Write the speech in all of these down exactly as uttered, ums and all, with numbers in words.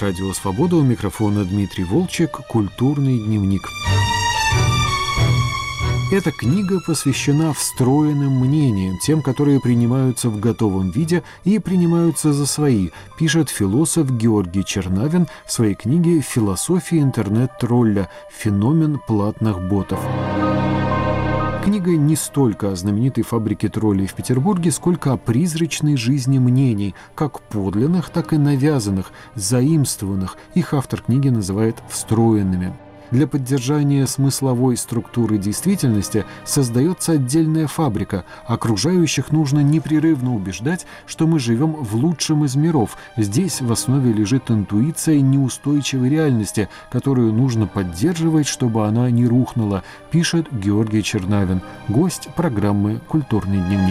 Радио Свобода, у микрофона Дмитрий Волчек, «Культурный дневник». Эта книга посвящена встроенным мнениям, тем, которые принимаются в готовом виде и принимаются за свои, пишет философ Георгий Чернавин в своей книге «Философия интернет-тролля. Феномен платных ботов». Книга не столько о знаменитой фабрике троллей в Петербурге, сколько о призрачной жизни мнений, как подлинных, так и навязанных, заимствованных. Их автор книги называет «встроенными». Для поддержания смысловой структуры действительности создается отдельная фабрика. Окружающих нужно непрерывно убеждать, что мы живем в лучшем из миров. Здесь в основе лежит интуиция неустойчивой реальности, которую нужно поддерживать, чтобы она не рухнула, пишет Георгий Чернавин, гость программы «Культурный дневник».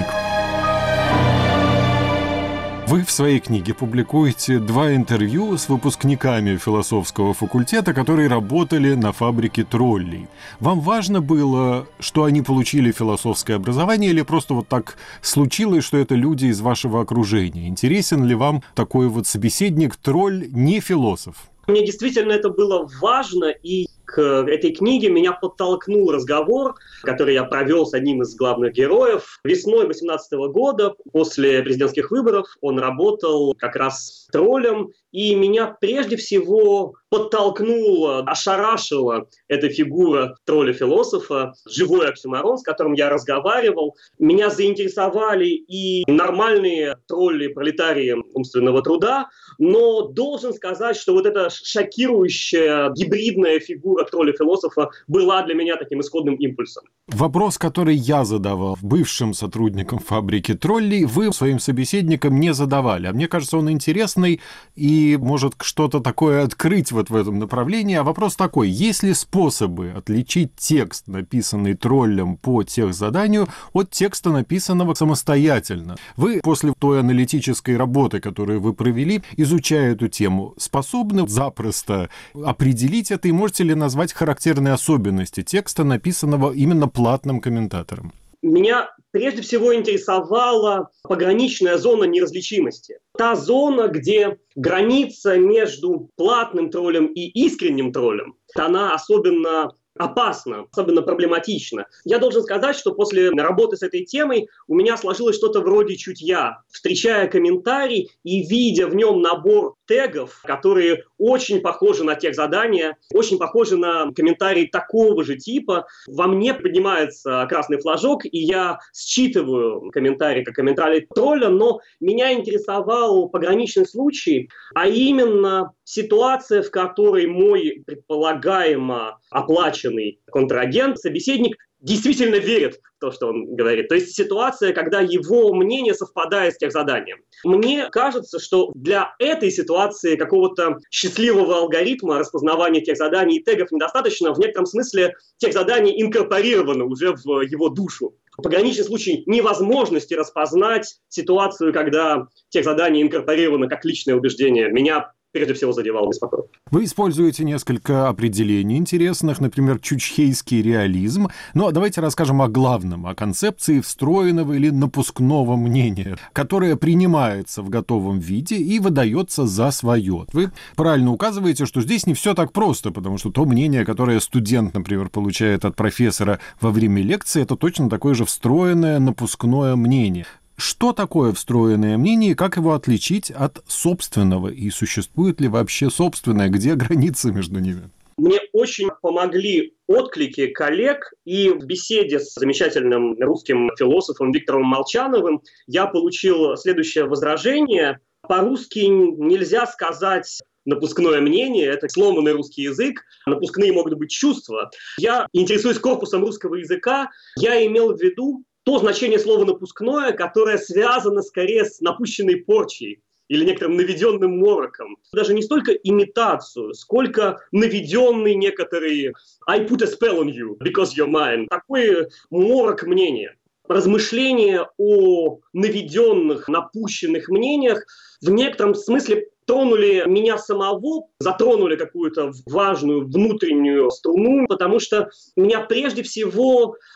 Вы в своей книге публикуете два интервью с выпускниками философского факультета, которые работали на фабрике троллей. Вам важно было, что они получили философское образование, или просто вот так случилось, что это люди из вашего окружения? Интересен ли вам такой вот собеседник-тролль, не философ? Мне действительно это было важно, и к этой книге меня подтолкнул разговор, который я провел с одним из главных героев. Весной две тысячи восемнадцатого года, после президентских выборов, он работал как раз троллем, и меня прежде всего подтолкнула, ошарашила эта фигура тролля-философа, живой оксюморон, с которым я разговаривал. Меня заинтересовали и нормальные тролли-пролетарии умственного труда, но должен сказать, что вот эта шокирующая гибридная фигура тролля-философа была для меня таким исходным импульсом. Вопрос, который я задавал бывшим сотрудникам фабрики троллей, вы своим собеседникам не задавали. А мне кажется, он интересный и может что-то такое открыть вот в этом направлении. А вопрос такой: есть ли способы отличить текст, написанный троллем по техзаданию, от текста, написанного самостоятельно? Вы после той аналитической работы, которую вы провели, изучая эту тему, способны запросто определить это, и можете ли назвать характерные особенности текста, написанного именно платным комментатором? Меня прежде всего интересовала пограничная зона неразличимости. Та зона, где граница между платным троллем и искренним троллем, она особенно опасно, особенно проблематично. Я должен сказать, что после работы с этой темой у меня сложилось что-то вроде чутья. Встречая комментарий и видя в нем набор тегов, которые очень похожи на техзадания, очень похожи на комментарии такого же типа, во мне поднимается красный флажок, и я считываю комментарий как комментарий тролля, но меня интересовал пограничный случай, а именно ситуация, в которой мой предполагаемо оплаченный контрагент, собеседник, действительно верит в то, что он говорит. То есть ситуация, когда его мнение совпадает с техзаданием. Мне кажется, что для этой ситуации какого-то счастливого алгоритма распознавания техзаданий и тегов недостаточно. В некотором смысле техзадание инкорпорировано уже в его душу. Пограничный случай невозможности распознать ситуацию, когда техзадание инкорпорировано как личное убеждение, меня прежде всего задевал беспокойство. Вы используете несколько определений интересных, например, чучхейский реализм. Ну, а давайте расскажем о главном, о концепции встроенного или напускного мнения, которое принимается в готовом виде и выдается за свое. Вы правильно указываете, что здесь не все так просто, потому что то мнение, которое студент, например, получает от профессора во время лекции, это точно такое же встроенное напускное мнение. Что такое встроенное мнение и как его отличить от собственного? И существует ли вообще собственное? Где границы между ними? Мне очень помогли отклики коллег, и в беседе с замечательным русским философом Виктором Молчановым я получил следующее возражение. По-русски нельзя сказать напускное мнение, это сломанный русский язык, напускные могут быть чувства. Я интересуюсь корпусом русского языка, я имел в виду то значение слова «напускное», которое связано скорее с напущенной порчей или некоторым наведенным мороком. Даже не столько имитацию, сколько наведенный некоторый «I put a spell on you because you're mine». Такой морок мнения. Размышления о наведенных, напущенных мнениях в некотором смысле тронули меня самого, затронули какую-то важную внутреннюю струну, потому что меня прежде всего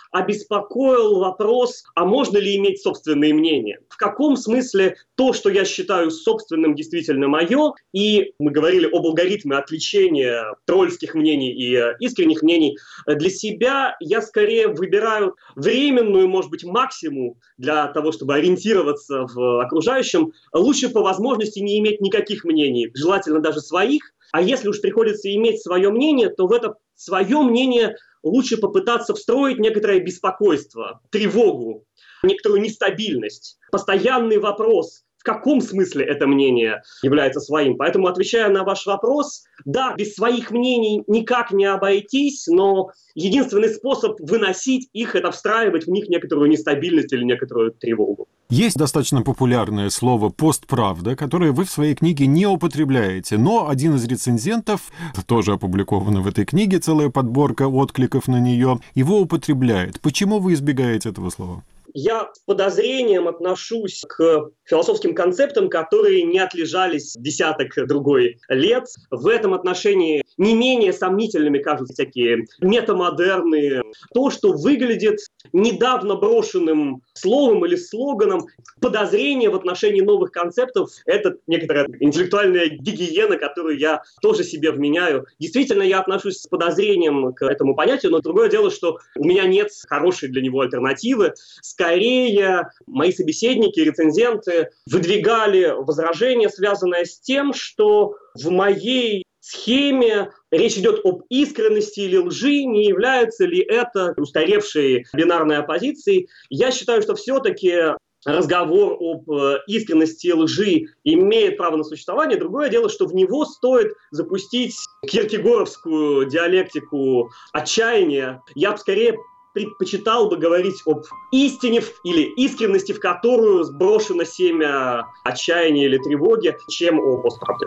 обеспокоил вопрос, а можно ли иметь собственные мнения? В каком смысле то, что я считаю собственным, действительно мое? И мы говорили об алгоритме отличения тролльских мнений и искренних мнений. Для себя я скорее выбираю временную, может быть, максимум для того, чтобы ориентироваться в окружающем. Лучше по возможности не иметь никаких мнений, желательно даже своих. А если уж приходится иметь свое мнение, то в это свое мнение лучше попытаться встроить некоторое беспокойство, тревогу, некоторую нестабильность, постоянный вопрос, в каком смысле это мнение является своим. Поэтому, отвечая на ваш вопрос, да, без своих мнений никак не обойтись, но единственный способ выносить их – это встраивать в них некоторую нестабильность или некоторую тревогу. Есть достаточно популярное слово «постправда», которое вы в своей книге не употребляете, но один из рецензентов, тоже опубликована в этой книге, целая подборка откликов на нее, его употребляет. Почему вы избегаете этого слова? Я с подозрением отношусь к философским концептам, которые не отлежались десяток другой лет. В этом отношении не менее сомнительными кажутся всякие метамодерны. То, что выглядит недавно брошенным словом или слоганом, подозрение в отношении новых концептов – это некоторая интеллектуальная гигиена, которую я тоже себе вменяю. Действительно, я отношусь с подозрением к этому понятию, но другое дело, что у меня нет хорошей для него альтернативы. Скорее, мои собеседники, рецензенты выдвигали возражения, связанные с тем, что в моей схеме речь идет об искренности или лжи, не является ли это устаревшей бинарной оппозицией. Я считаю, что все-таки разговор об искренности и лжи имеет право на существование. Другое дело, что в него стоит запустить киркегоровскую диалектику отчаяния. Я бы скорее предпочитал бы говорить об истине или искренности, в которую сброшено семя отчаяния или тревоги, чем о постправде.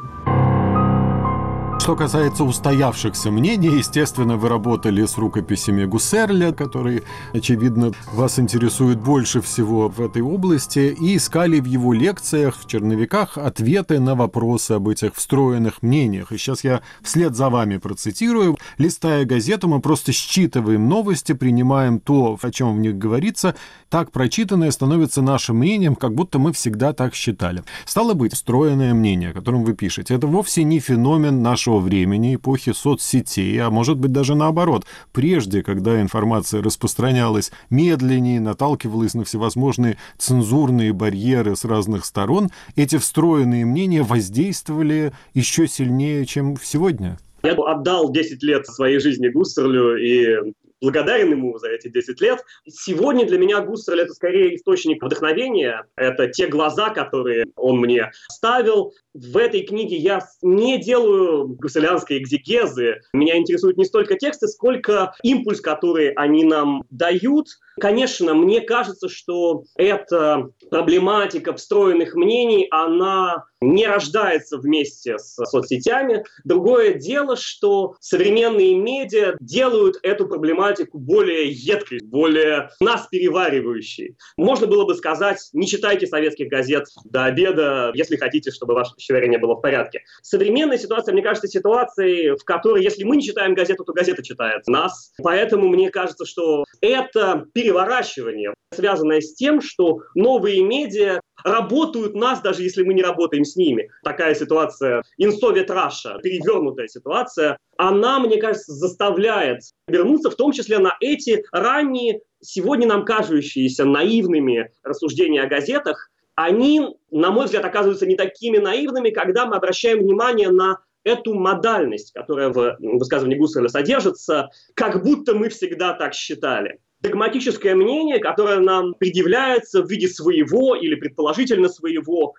Что касается устоявшихся мнений, естественно, вы работали с рукописями Гуссерля, которые, очевидно, вас интересуют больше всего в этой области, и искали в его лекциях, в черновиках, ответы на вопросы об этих встроенных мнениях. И сейчас я вслед за вами процитирую. Листая газету, мы просто считываем новости, принимаем то, о чем в них говорится. Так прочитанное становится нашим мнением, как будто мы всегда так считали. Стало быть, встроенное мнение, о котором вы пишете, это вовсе не феномен нашего времени, эпохи соцсетей, а может быть даже наоборот. Прежде, когда информация распространялась медленнее, наталкивалась на всевозможные цензурные барьеры с разных сторон, эти встроенные мнения воздействовали еще сильнее, чем сегодня. Я отдал десять лет своей жизни Гуссерлю и благодарен ему за эти десять лет. Сегодня для меня Гуссерль – это скорее источник вдохновения. Это те глаза, которые он мне ставил. В этой книге я не делаю гуссерлианской экзегезы. Меня интересуют не столько тексты, сколько импульс, который они нам дают. Конечно, мне кажется, что эта проблематика встроенных мнений, она не рождается вместе с соцсетями. Другое дело, что современные медиа делают эту проблематику более едкой, более нас переваривающей. Можно было бы сказать, не читайте советских газет до обеда, если хотите, чтобы ваше пищеварение было в порядке. Современная ситуация, мне кажется, ситуацией, в которой, если мы не читаем газету, то газета читает нас. Поэтому мне кажется, что это переворачивание, связанное с тем, что новые медиа работают нас, даже если мы не работаем с ними. Такая ситуация, in Soviet Russia, перевернутая ситуация, она, мне кажется, заставляет вернуться в том числе на эти ранние, сегодня нам кажущиеся наивными рассуждения о газетах. Они, на мой взгляд, оказываются не такими наивными, когда мы обращаем внимание на эту модальность, которая в высказывании Гусserля содержится, как будто мы всегда так считали. Догматическое мнение, которое нам предъявляется в виде своего или предположительно своего,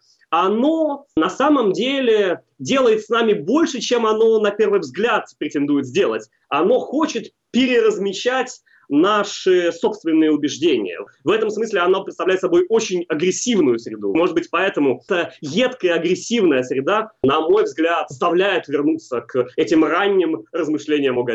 оно на самом деле делает с нами больше, чем оно на первый взгляд претендует сделать. Оно хочет переразмещать наши собственные убеждения. В этом смысле оно представляет собой очень агрессивную среду. Может быть, поэтому эта едкая агрессивная среда, на мой взгляд, заставляет вернуться к этим ранним размышлениям о газетах.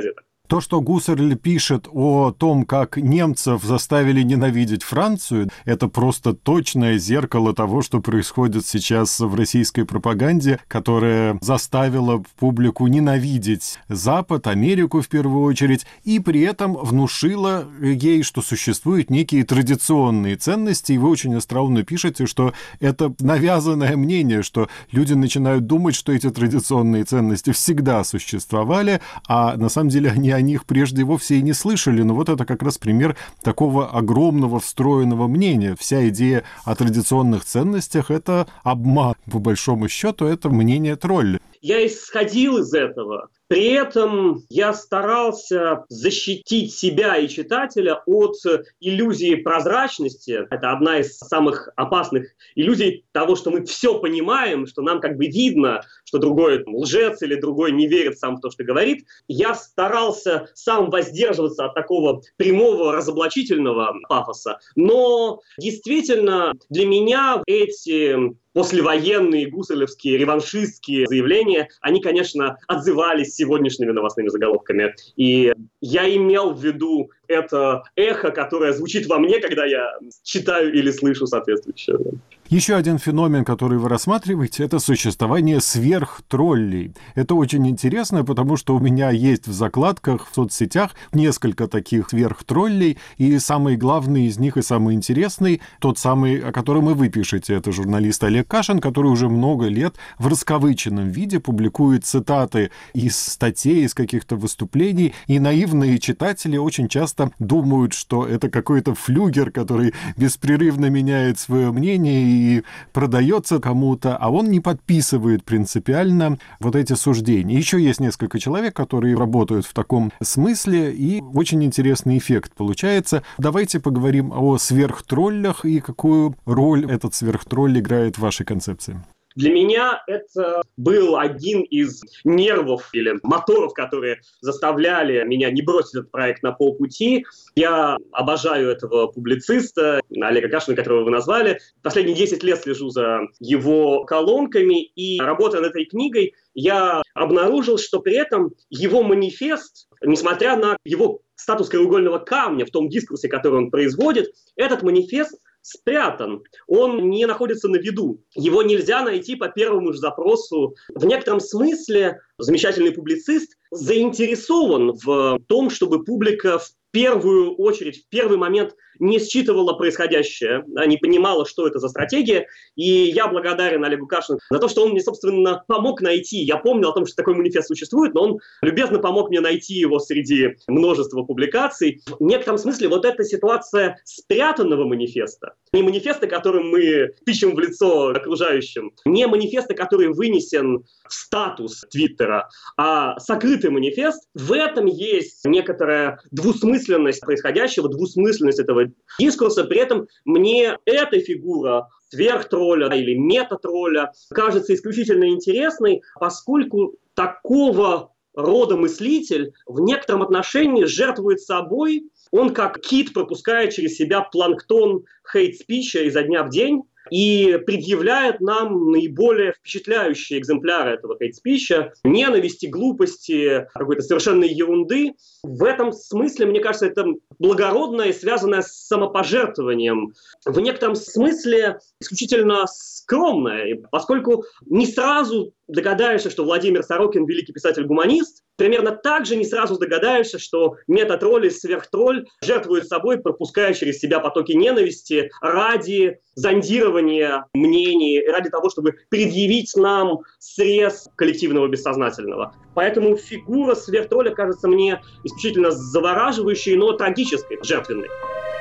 То, что Гуссерль пишет о том, как немцев заставили ненавидеть Францию, это просто точное зеркало того, что происходит сейчас в российской пропаганде, которая заставила публику ненавидеть Запад, Америку в первую очередь, и при этом внушила ей, что существуют некие традиционные ценности. И вы очень остроумно пишете, что это навязанное мнение, что люди начинают думать, что эти традиционные ценности всегда существовали, а на самом деле они о них прежде вовсе и не слышали. Но вот это как раз пример такого огромного встроенного мнения. Вся идея о традиционных ценностях — это обман. По большому счету, это мнение тролля. Я исходил из этого. При этом я старался защитить себя и читателя от иллюзии прозрачности. Это одна из самых опасных иллюзий того, что мы все понимаем, что нам как бы видно, что другой лжец или другой не верит сам в то, что говорит. Я старался сам воздерживаться от такого прямого разоблачительного пафоса. Но действительно для меня эти послевоенные гуссерлевские реваншистские заявления, они, конечно, отзывались сегодняшними новостными заголовками. И я имел в виду это эхо, которое звучит во мне, когда я читаю или слышу соответствующее. Еще один феномен, который вы рассматриваете, это существование сверхтроллей. Это очень интересно, потому что у меня есть в закладках в соцсетях несколько таких сверхтроллей, и самый главный из них и самый интересный, тот самый, о котором и вы пишете, это журналист Олег Кашин, который уже много лет в раскавыченном виде публикует цитаты из статей, из каких-то выступлений, и наивные читатели очень часто думают, что это какой-то флюгер, который беспрерывно меняет свое мнение и и продается кому-то, а он не подписывает принципиально вот эти суждения. Еще есть несколько человек, которые работают в таком смысле, и очень интересный эффект получается. Давайте поговорим о сверхтроллях и какую роль этот сверхтролль играет в вашей концепции. Для меня это был один из нервов или моторов, которые заставляли меня не бросить этот проект на полпути. Я обожаю этого публициста, Олега Кашина, которого вы назвали. Последние десять лет слежу за его колонками, и работая над этой книгой, я обнаружил, что при этом его манифест, несмотря на его статус краеугольного камня в том дискурсе, который он производит, этот манифест спрятан, он не находится на виду. Его нельзя найти по первому же запросу. В некотором смысле замечательный публицист заинтересован в том, чтобы публика в первую очередь, в первый момент не считывала происходящее, не понимала, что это за стратегия. И я благодарен Олегу Кашину за то, что он мне, собственно, помог найти. Я помнил о том, что такой манифест существует, но он любезно помог мне найти его среди множества публикаций. В некотором смысле вот эта ситуация спрятанного манифеста, не манифеста, которым мы тычем в лицо окружающим, не манифеста, который вынесен в статус Твиттера, а сокрытый манифест, в этом есть некоторая двусмысленность происходящего, двусмысленность этого дискурса. При этом мне эта фигура сверхтролля или метатролля кажется исключительно интересной, поскольку такого рода мыслитель в некотором отношении жертвует собой. Он как кит пропускает через себя планктон хейт-спича изо дня в день и предъявляет нам наиболее впечатляющие экземпляры этого хейт-спича, ненависти, глупости, какой-то совершенной ерунды. В этом смысле, мне кажется, это благородное и связанное с самопожертвованием. В некотором смысле исключительно скромное, поскольку не сразу догадаешься, что Владимир Сорокин великий писатель-гуманист, примерно так же не сразу догадаешься, что метатролль и сверхтролль жертвуют собой, пропуская через себя потоки ненависти ради зондирования мнений, ради того, чтобы предъявить нам срез коллективного бессознательного. Поэтому фигура сверхтролля кажется мне исключительно завораживающей, но трагической, жертвенной.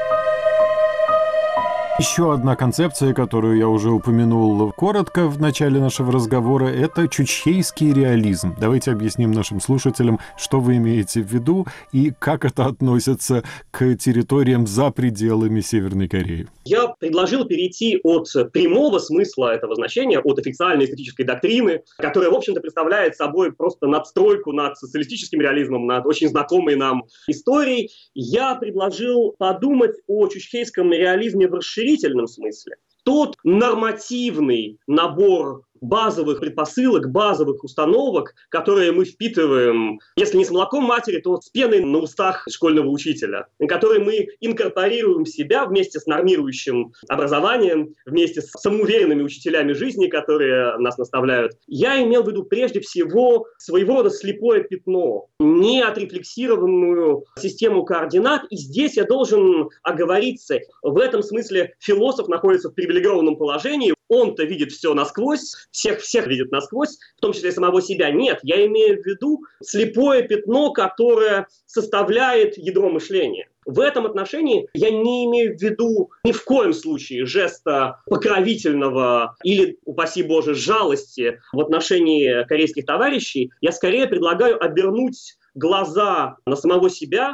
Еще одна концепция, которую я уже упомянул коротко в начале нашего разговора, это чучхейский реализм. Давайте объясним нашим слушателям, что вы имеете в виду и как это относится к территориям за пределами Северной Кореи. Я предложил перейти от прямого смысла этого значения, от официальной эстетической доктрины, которая, в общем-то, представляет собой просто надстройку над социалистическим реализмом, над очень знакомой нам историей. Я предложил подумать о чучхейском реализме в расширительном смысле. Тот нормативный набор базовых предпосылок, базовых установок, которые мы впитываем, если не с молоком матери, то с пеной на устах школьного учителя, которые мы инкорпорируем в себя вместе с нормирующим образованием, вместе с самоуверенными учителями жизни, которые нас наставляют. Я имел в виду прежде всего своего рода слепое пятно, неотрефлексированную систему координат, и здесь я должен оговориться. В этом смысле философ находится в привилегированном положении, он-то видит все насквозь, всех, всех видит насквозь, в том числе самого себя. Нет, я имею в виду слепое пятно, которое составляет ядро мышления. В этом отношении я не имею в виду ни в коем случае жеста покровительного или, упаси Боже, жалости в отношении корейских товарищей. Я скорее предлагаю обернуть глаза на самого себя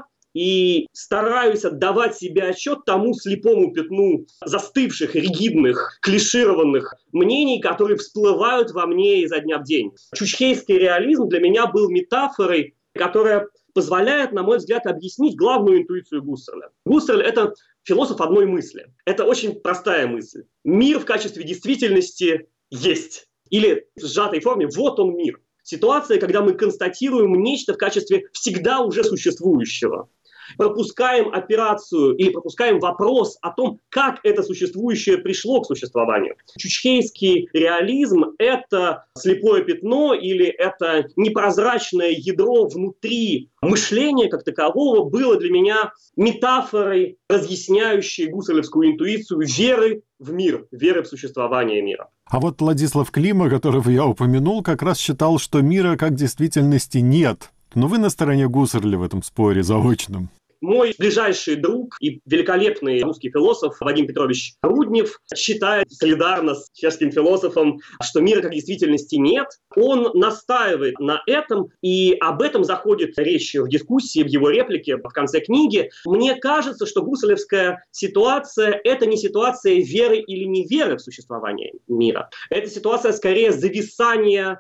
и стараюсь отдавать себе отчет тому слепому пятну застывших, ригидных, клишированных мнений, которые всплывают во мне изо дня в день. Чучхейский реализм для меня был метафорой, которая позволяет, на мой взгляд, объяснить главную интуицию Гуссерля. Гуссерль — это философ одной мысли. Это очень простая мысль. Мир в качестве действительности есть. Или в сжатой форме «вот он мир». Ситуация, когда мы констатируем нечто в качестве всегда уже существующего. Пропускаем операцию или пропускаем вопрос о том, как это существующее пришло к существованию. Чучхейский реализм — это слепое пятно или это непрозрачное ядро внутри мышления как такового было для меня метафорой, разъясняющей гуссерлевскую интуицию веры в мир, веры в существование мира. А вот Владислав Клима, которого я упомянул, как раз считал, что мира как действительности нет. Но вы на стороне Гуссерля в этом споре заочном. Мой ближайший друг и великолепный русский философ Вадим Петрович Руднев считает солидарно с чешским философом, что мира как действительности нет. Он настаивает на этом, и об этом заходит речь в дискуссии, в его реплике в конце книги. Мне кажется, что гуссерлевская ситуация — это не ситуация веры или неверы в существование мира. Это ситуация скорее зависания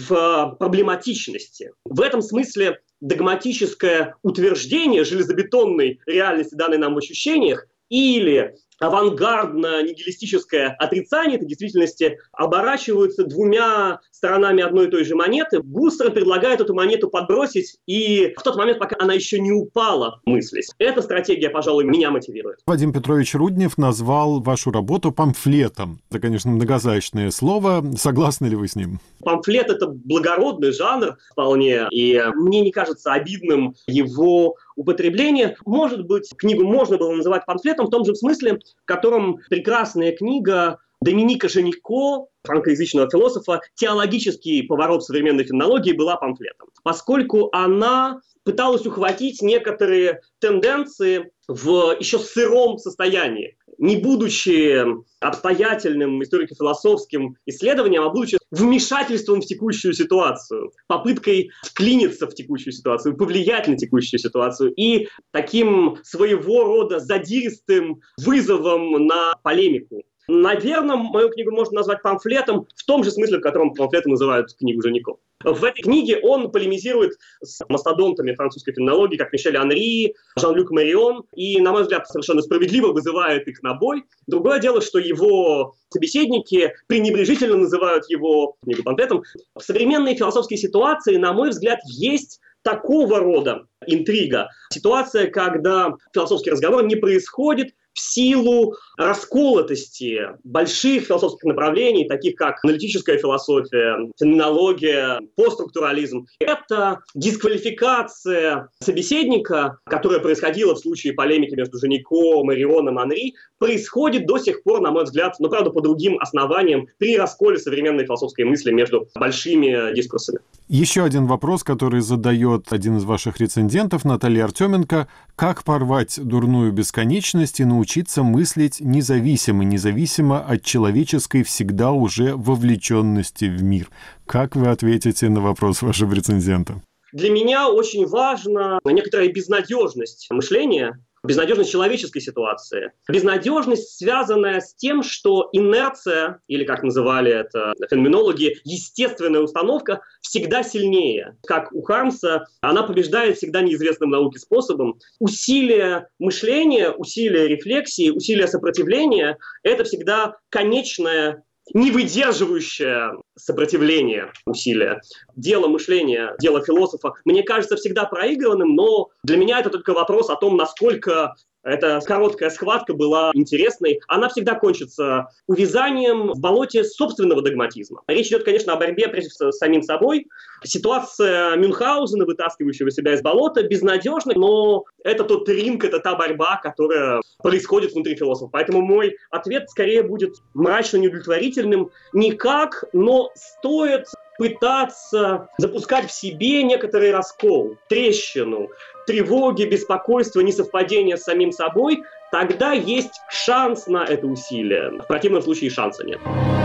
в проблематичности. В этом смысле догматическое утверждение железобетонной реальности, данной нам в ощущениях, или авангардно-нигилистическое отрицание этой действительности оборачиваются двумя сторонами одной и той же монеты. Гуссерль предлагает эту монету подбросить и в тот момент, пока она еще не упала, мыслить. Эта стратегия, пожалуй, меня мотивирует. Вадим Петрович Руднев назвал вашу работу памфлетом. Это, конечно, многозначное слово. Согласны ли вы с ним? Памфлет — это благородный жанр вполне, и мне не кажется обидным его употребление. Может быть, книгу можно было называть памфлетом в том же смысле, в котором прекрасная книга Доминика Женико, франкоязычного философа, «Теологический поворот современной феноменологии» была памфлетом, поскольку она пыталась ухватить некоторые тенденции в еще сыром состоянии, не будучи обстоятельным историко-философским исследованием, а будучи вмешательством в текущую ситуацию, попыткой вклиниться в текущую ситуацию, повлиять на текущую ситуацию и таким своего рода задиристым вызовом на полемику. Наверное, мою книгу можно назвать памфлетом в том же смысле, в котором памфлетом называют книгу Женико. В этой книге он полемизирует с мастодонтами французской феноменологии, как Мишель Анри, Жан-Люк Марион, и, на мой взгляд, совершенно справедливо вызывает их на бой. Другое дело, что его собеседники пренебрежительно называют его книгу памфлетом. В современной философской ситуации, на мой взгляд, есть такого рода интрига. Ситуация, когда философский разговор не происходит в силу расколотости больших философских направлений, таких как аналитическая философия, феноменология, постструктурализм. Это дисквалификация собеседника, которая происходила в случае полемики между Женико, Марионом, Анри, происходит до сих пор, на мой взгляд, но, правда, по другим основаниям, при расколе современной философской мысли между большими дискурсами. Еще один вопрос, который задает один из ваших рецензентов, Наталья Артеменко. Как порвать дурную бесконечность и научиться мыслить независимо, независимо от человеческой всегда уже вовлеченности в мир? Как вы ответите на вопрос вашего рецензента? Для меня очень важна некоторая безнадежность мышления, безнадежность человеческой ситуации. Безнадежность, связанная с тем, что инерция, или как называли это феноменологи, естественная установка, всегда сильнее. Как у Хармса, она побеждает всегда неизвестным науке способом. Усилие мышления, усилие рефлексии, усилие сопротивления — это всегда конечная не выдерживающее сопротивление усилия. Дело мышления, дело философа, мне кажется всегда проигрыванным, но для меня это только вопрос о том, насколько эта короткая схватка была интересной. Она всегда кончится увязанием в болоте собственного догматизма. Речь идет, конечно, о борьбе прежде всего с самим собой. Ситуация Мюнхгаузена, вытаскивающего себя из болота, безнадежна, но это тот ринг, это та борьба, которая происходит внутри философа. Поэтому мой ответ скорее будет мрачно неудовлетворительным. Никак, но стоит пытаться запускать в себе некоторый раскол, трещину, тревоги, беспокойство, несовпадение с самим собой, тогда есть шанс на это усилие. В противном случае шанса нет.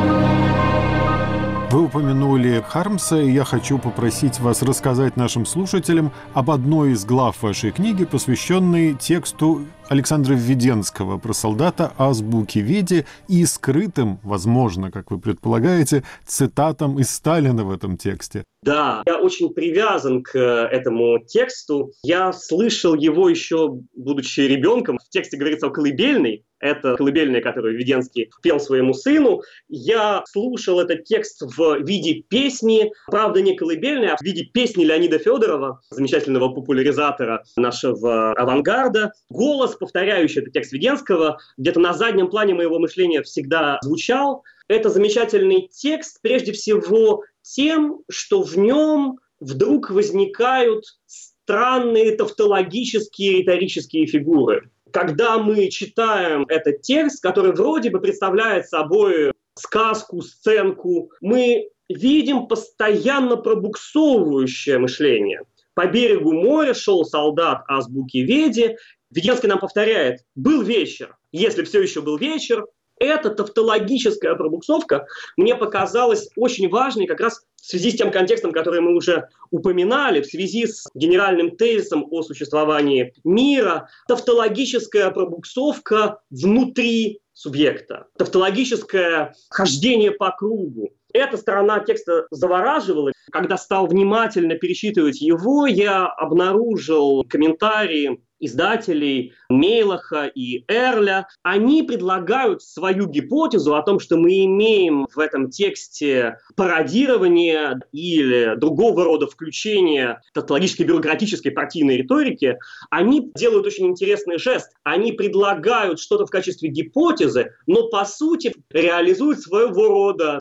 Вы упомянули Хармса, и я хочу попросить вас рассказать нашим слушателям об одной из глав вашей книги, посвященной тексту Александра Введенского про солдата азбуки Веди и скрытым, возможно, как вы предполагаете, цитатам из Сталина в этом тексте. Да, я очень привязан к этому тексту. Я слышал его еще, будучи ребенком. В тексте говорится о колыбельной. Это колыбельная, которую Введенский пел своему сыну. Я слушал этот текст в виде песни, правда, не колыбельной, а в виде песни Леонида Федорова, замечательного популяризатора нашего авангарда. Голос, повторяющий этот текст Введенского, где-то на заднем плане моего мышления всегда звучал. Это замечательный текст, прежде всего, тем, что в нем вдруг возникают странные тавтологические риторические фигуры. Когда мы читаем этот текст, который вроде бы представляет собой сказку, сценку, мы видим постоянно пробуксовывающее мышление. По берегу моря шел солдат азбуки Веди. Введенский нам повторяет: «Был вечер». Если все еще был вечер, эта тавтологическая пробуксовка мне показалась очень важной как раз в связи с тем контекстом, который мы уже упоминали, в связи с генеральным тезисом о существовании мира. Тавтологическая пробуксовка внутри субъекта, тавтологическое хождение по кругу. Эта сторона текста завораживала. Когда стал внимательно перечитывать его, я обнаружил комментарии издателей Мейлаха и Эрля. Они предлагают свою гипотезу о том, что мы имеем в этом тексте пародирование или другого рода включение тавтологической, бюрократической, партийной риторики. Они делают очень интересный жест. Они предлагают что-то в качестве гипотезы, но по сути реализуют своего рода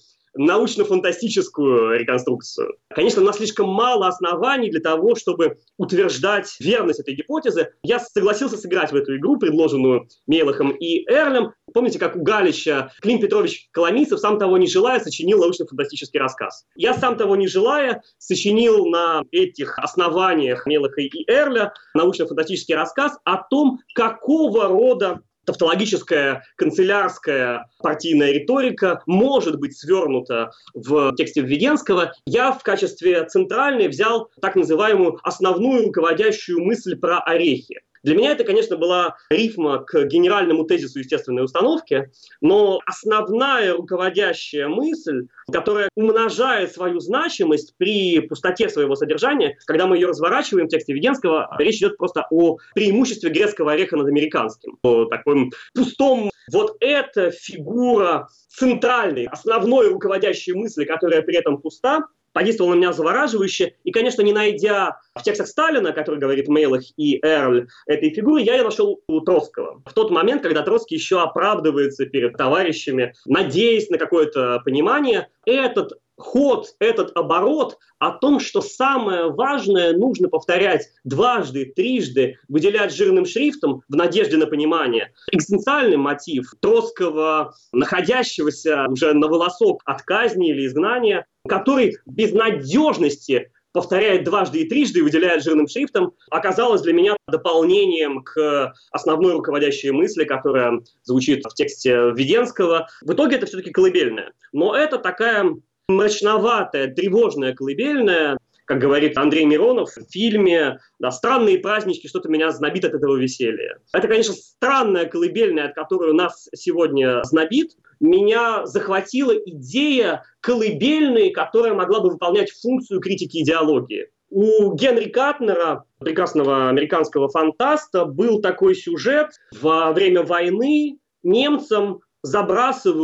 научно-фантастическую реконструкцию. Конечно, у нас слишком мало оснований для того, чтобы утверждать верность этой гипотезы. Я согласился сыграть в эту игру, предложенную Мейлахом и Эрлем. Помните, как у Галича Клим Петрович Коломийцев, сам того не желая, сочинил научно-фантастический рассказ. Я, сам того не желая, сочинил на этих основаниях Мейлаха и Эрля научно-фантастический рассказ о том, какого рода тавтологическая, канцелярская партийная риторика может быть свернута в тексте Введенского. Я в качестве центральной взял так называемую основную руководящую мысль про орехи. Для меня это, конечно, была рифма к генеральному тезису естественной установки, но основная руководящая мысль, которая умножает свою значимость при пустоте своего содержания, когда мы ее разворачиваем в тексте Введенского, речь идет просто о преимуществе грецкого ореха над американским, о таком пустом. Вот эта фигура центральной, основной руководящей мысли, которая при этом пуста, подействовал на меня завораживающе. И, конечно, не найдя в текстах Сталина, который говорит Мейлах и Эрль, этой фигуры, я ее нашел у Троцкого. В тот момент, когда Троцкий еще оправдывается перед товарищами, надеясь на какое-то понимание, этот ход, этот оборот о том, что самое важное нужно повторять дважды, трижды, выделять жирным шрифтом в надежде на понимание. Экзистенциальный мотив Троцкого, находящегося уже на волосок от казни или изгнания, который без надежности повторяет дважды и трижды и выделяет жирным шрифтом, оказалось для меня дополнением к основной руководящей мысли, которая звучит в тексте Введенского. В итоге это все-таки колыбельная. Но это такая мрачноватая, тревожная колыбельная, как говорит Андрей Миронов в фильме, да, «Странные празднички, что-то меня знобит от этого веселья». Это, конечно, странная колыбельная, от которой нас сегодня знобит. Меня захватила идея колыбельной, которая могла бы выполнять функцию критики идеологии. У Генри Катнера, прекрасного американского фантаста, был такой сюжет: во время войны немцам забрасывают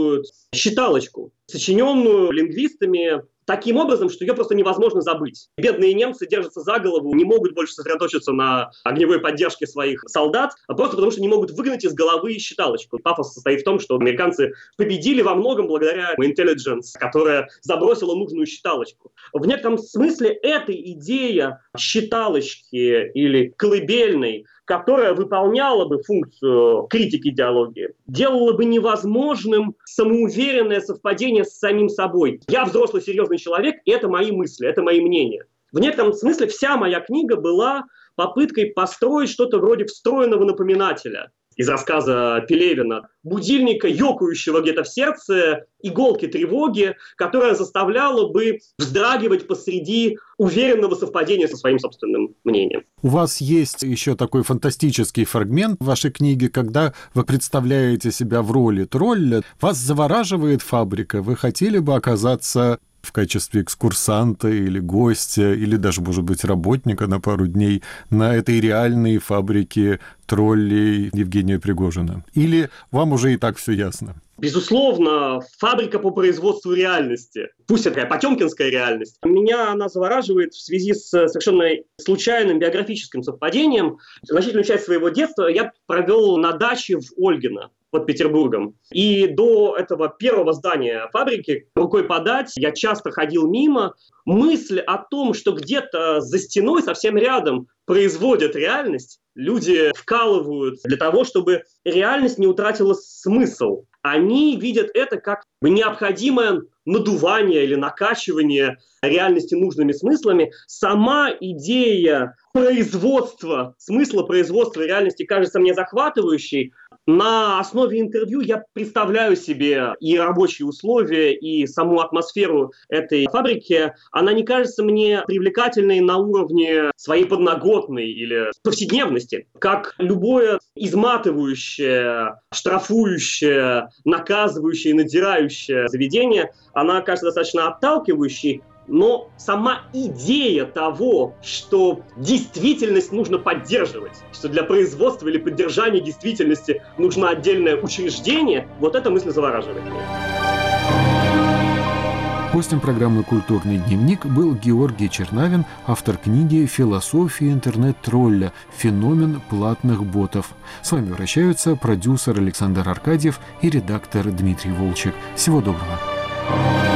считалочку, сочиненную лингвистами таким образом, что ее просто невозможно забыть. Бедные немцы держатся за голову, не могут больше сосредоточиться на огневой поддержке своих солдат, а просто потому, что не могут выгнать из головы считалочку. Пафос состоит в том, что американцы победили во многом благодаря intelligence, которая забросила нужную считалочку. В некотором смысле эта идея считалочки или колыбельной, которая выполняла бы функцию критики идеологии, делала бы невозможным самоуверенное совпадение с самим собой. Я взрослый, серьезный человек, и это мои мысли, это мои мнения. В некотором смысле вся моя книга была попыткой построить что-то вроде встроенного напоминателя из рассказа Пелевина, будильника, ёкающего где-то в сердце, иголки тревоги, которая заставляла бы вздрагивать посреди уверенного совпадения со своим собственным мнением. У вас есть еще такой фантастический фрагмент в вашей книге, когда вы представляете себя в роли тролля, вас завораживает фабрика, вы хотели бы оказаться в качестве экскурсанта или гостя, или даже, может быть, работника на пару дней на этой реальной фабрике троллей Евгения Пригожина? Или вам уже и так все ясно? Безусловно, фабрика по производству реальности. Пусть это такая потемкинская реальность. Меня она завораживает в связи с совершенно случайным биографическим совпадением. Значительную часть своего детства я провел на даче в Ольгино под Петербургом. И до этого первого здания фабрики, рукой подать, я часто ходил мимо. Мысль о том, что где-то за стеной, совсем рядом, производят реальность, люди вкалывают для того, чтобы реальность не утратила смысл. Они видят это как необходимое надувание или накачивание реальности нужными смыслами. Сама идея производства, смысла производства реальности кажется мне захватывающей. На основе интервью я представляю себе и рабочие условия, и саму атмосферу этой фабрики. Она не кажется мне привлекательной на уровне своей подноготной или повседневности. Как любое изматывающее, штрафующее, наказывающее и надирающее заведение, она кажется достаточно отталкивающей. Но сама идея того, что действительность нужно поддерживать, что для производства или поддержания действительности нужно отдельное учреждение, вот эта мысль завораживает меня. Гостем программы «Культурный дневник» был Георгий Чернавин, автор книги «Философия интернет-тролля. Феномен платных ботов». С вами вращаются продюсер Александр Аркадьев и редактор Дмитрий Волчек. Всего доброго.